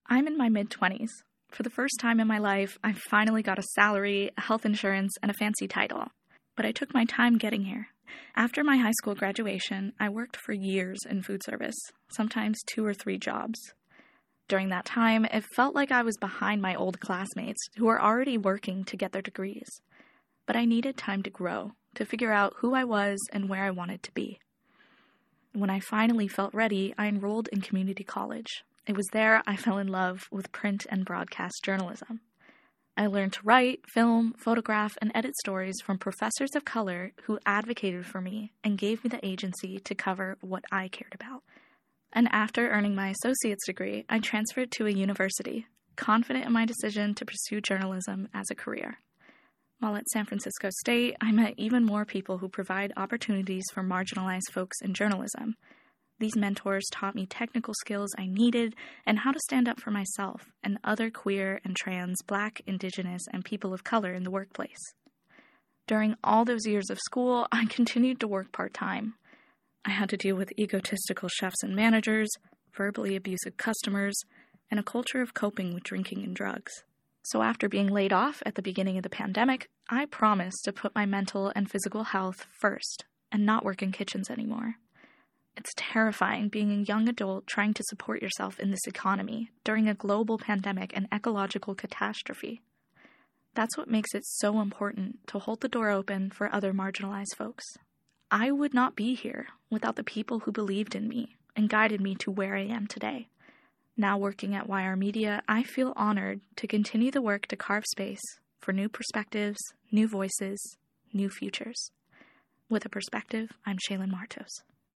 I'm in my mid-20s. For the first time in my life, I finally got a salary, health insurance, and a fancy title. But I took my time getting here. After my high school graduation, I worked for years in food service, sometimes 2 or 3 jobs. During that time, it felt like I was behind my old classmates who were already working to get their degrees. But I needed time to grow, to figure out who I was and where I wanted to be. When I finally felt ready, I enrolled in community college. It was there I fell in love with print and broadcast journalism. I learned to write, film, photograph, and edit stories from professors of color who advocated for me and gave me the agency to cover what I cared about. And after earning my associate's degree, I transferred to a university, confident in my decision to pursue journalism as a career. While at San Francisco State, I met even more people who provide opportunities for marginalized folks in journalism. These mentors taught me technical skills I needed and how to stand up for myself and other queer and trans, Black, Indigenous, and people of color in the workplace. During all those years of school, I continued to work part-time. I had to deal with egotistical chefs and managers, verbally abusive customers, and a culture of coping with drinking and drugs. So after being laid off at the beginning of the pandemic, I promised to put my mental and physical health first and not work in kitchens anymore. It's terrifying being a young adult trying to support yourself in this economy during a global pandemic and ecological catastrophe. That's what makes it so important to hold the door open for other marginalized folks. I would not be here without the people who believed in me and guided me to where I am today. Now working at YR Media, I feel honored to continue the work to carve space for new perspectives, new voices, new futures. With a perspective, I'm Shaylin Martos.